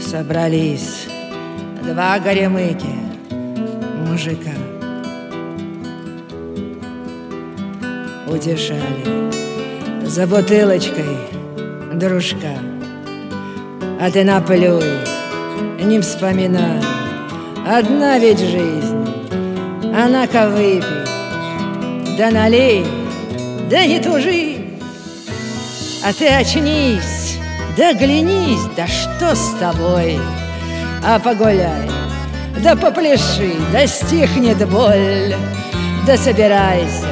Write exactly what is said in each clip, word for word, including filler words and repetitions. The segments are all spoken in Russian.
Собрались два горемыки мужика, утешали за бутылочкой дружка. А ты наплюй, не вспоминай, одна ведь жизнь, она-ка выпей, да налей, да не тужи. А ты очнись, да глянись, да что с тобой? А погуляй, да попляши, да стихнет боль. Да собирайся,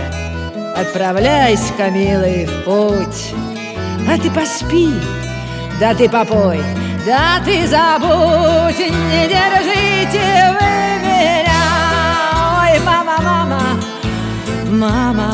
отправляйся, милый, в путь. А ты поспи, да ты попой, да ты забудь. Не держите вы меня. Ой, мама, мама, мама,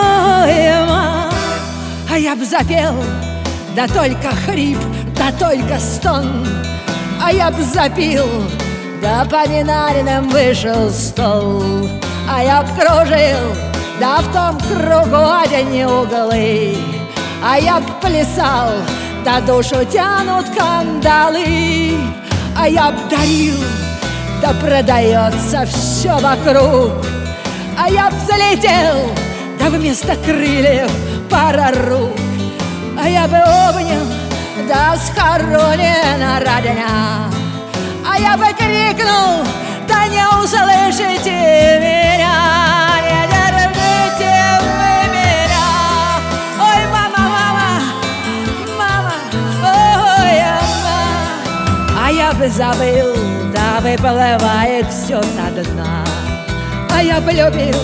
ой, мама. А я б запел, да только хрип, да только стон. А я б запил, да по винарным вышел стол. А я б кружил, да в том кругу одни углы. А я б плясал, да душу тянут кандалы. А я б дарил, да продается все вокруг. А я б взлетел, да вместо крыльев пара рук. А я бы обнял, да схоронена родня. А я бы крикнул, да не услышите меня. Не держите вы меня. Ой, мама, мама, мама, ой, мама. А я бы забыл, да выплывает все со дна. А я бы любил,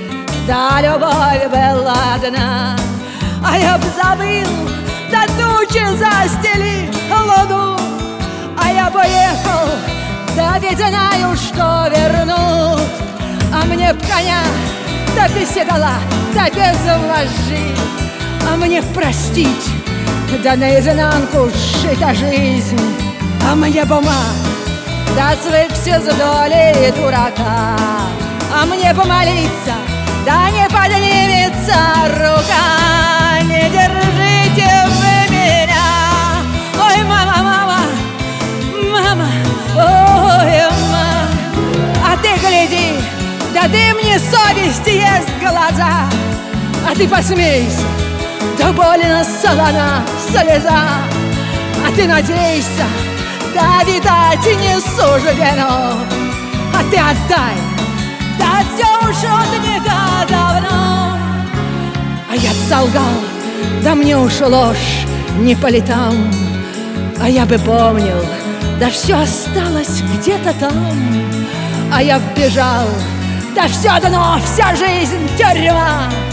да любовь была одна. А я б забыл, да тучи застели луну. А я поехал, да ведь знаю, что вернут. А мне б коня, да без седла, да без вожжи. А мне б простить, да наизнанку сшита жизнь. А мне бумаг, да свыкся с долей дурака. А мне помолиться, да не поднимется рука. Не держите вы меня. Ой, мама, мама, мама, ой, мама. А ты гляди, да ты мне совесть ест глаза. А ты посмейся, да больно солона слеза. А ты надейся, да видать не суждено. А ты отдай, да все уж от века давно. А я б солгал, да мне уж ложь не по летам. А я бы помнил, да все осталось где-то там. А я б бежал, да все дано, вся жизнь тюрьма.